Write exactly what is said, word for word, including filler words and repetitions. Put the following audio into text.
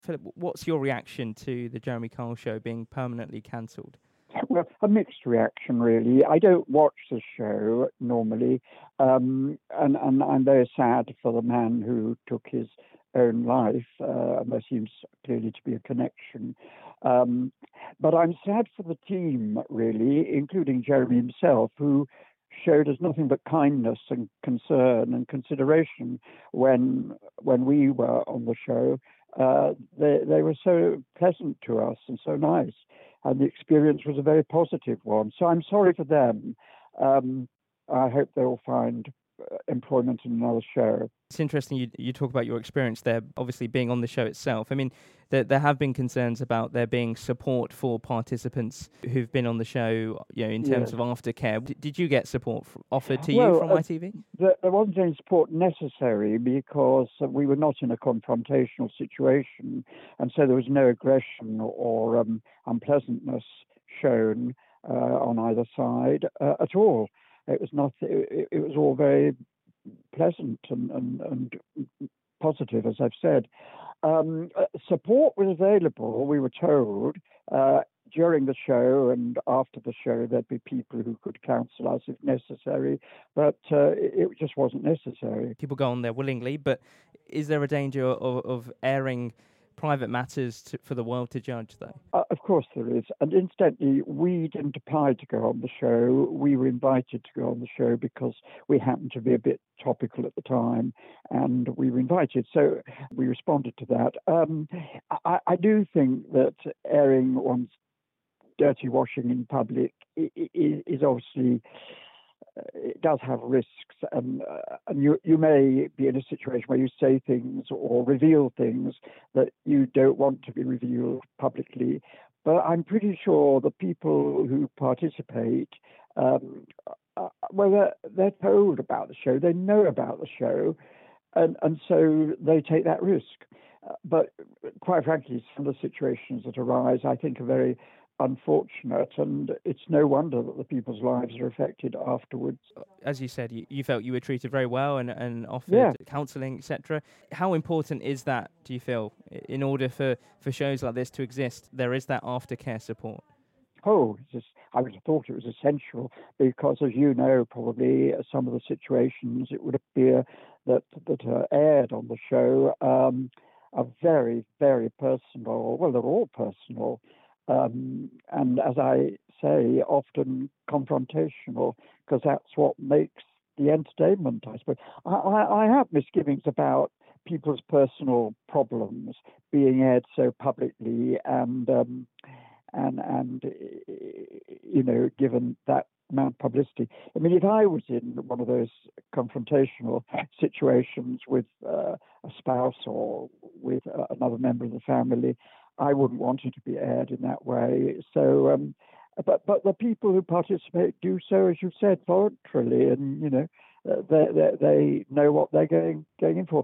Philip, what's your reaction to the Jeremy Kyle show being permanently cancelled? Well, a mixed reaction, really. I don't watch the show normally, um, and, and I'm very sad for the man who took his own life, uh, and there seems clearly to be a connection. Um, but I'm sad for the team, really, including Jeremy himself, who showed us nothing but kindness and concern and consideration when when we were on the show. Uh, they, they were so pleasant to us and so nice, and the experience was a very positive one. So I'm sorry for them. Um, I hope they'll find employment in another show. It's interesting you you talk about your experience there, obviously being on the show itself. I mean, there, there have been concerns about there being support for participants who've been on the show, you know, in terms Yes. of aftercare. D- did you get support f- offered to Well, you from uh, I T V? There, there wasn't any support necessary because uh, we were not in a confrontational situation, and so there was no aggression or um, unpleasantness shown uh, on either side uh, at all. It was not. It, it was all very pleasant and, and, and positive, as I've said. Um, uh, support was available, we were told, uh, during the show and after the show. There'd be people who could counsel us if necessary, but uh, it, it just wasn't necessary. People go on there willingly, but is there a danger of, of airing private matters to, for the world to judge, though? Uh, of course there is. And incidentally, we didn't apply to go on the show. We were invited to go on the show because we happened to be a bit topical at the time, and we were invited. So we responded to that. Um, I, I do think that airing one's dirty washing in public is, is obviously... Uh, it does have risks, and, uh, and you you may be in a situation where you say things or reveal things that you don't want to be revealed publicly. But I'm pretty sure the people who participate, um, uh, well, they're, they're told about the show, they know about the show, and, and so they take that risk. Uh, but quite frankly, some of the situations that arise, I think, are very unfortunate, and it's no wonder that the people's lives are affected afterwards. As you said, you, you felt you were treated very well and, and offered Yeah. counselling, et cetera. How important is that, do you feel, in order for, for shows like this to exist? There is that aftercare support. Oh, just, I would have thought it was essential because, as you know, probably uh, some of the situations it would appear that that are aired on the show um, are very, very personal. Well, they're all personal. Um, and as I say, often confrontational, because that's what makes the entertainment, I suppose. I, I, I have misgivings about people's personal problems being aired so publicly and, um, and, and you know, given that amount of publicity. I mean, if I was in one of those confrontational situations with uh, a spouse or with uh, another member of the family, I wouldn't want it to be aired in that way. So, um, but but the people who participate do so, as you said, voluntarily, and you know, uh, they, they they know what they're going going in for.